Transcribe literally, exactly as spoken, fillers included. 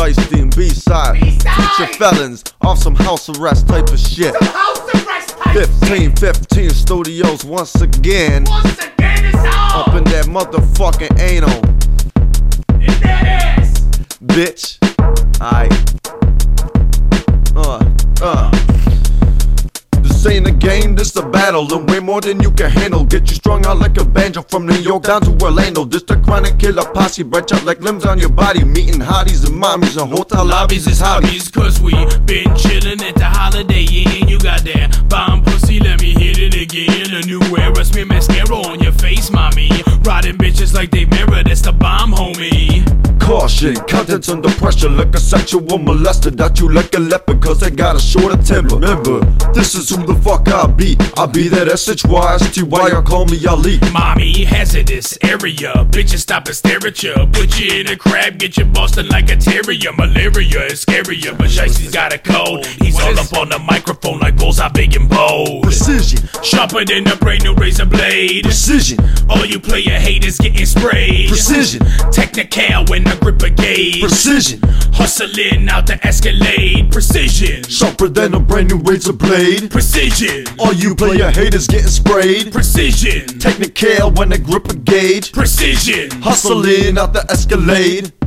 Shiesty and B-side. Teacher felons off some house arrest type of shit. fifteen fifteen Studios once again. Once again it's on. Up in that motherfucking anal. In that ass. Bitch. Aight. Uh, uh. This ain't a game, this a battle, and way more than you can handle. Get you strung out like a banjo from New York down to Orlando. This the chronic killer posse, branch out like limbs on your body. Meeting hotties and mommies and hotel lobbies is hobbies. Cause we been chillin' at the Holiday Inn. You got that bomb pussy, let me hit it again. A new era, smear mascara on your face, mommy. Riding bitches like they mirror, that's the bomb, homie. Caution, contents under pressure like a sexual molester. That you like a leopard cause they got a shorter temper. Remember, this is who the fuck I be. I be that S H Y S T Y, or call me Ali. Mommy, hazardous area. Bitches stop and stare at ya. Put you in a crab, get you bustin' like a terrier. Malaria is scarier, but Shicey's got a code. He's all up on the microphone like bullseye big and bold. Precision, sharper than a brand new razor blade. Precision, all you player haters getting sprayed. Precision, technical when I grip a gauge. Precision, hustling out the Escalade. Precision, sharper than a brand new razor blade. Precision, all you player haters getting sprayed. Precision, technical when I grip a gauge. Precision, hustling out the Escalade.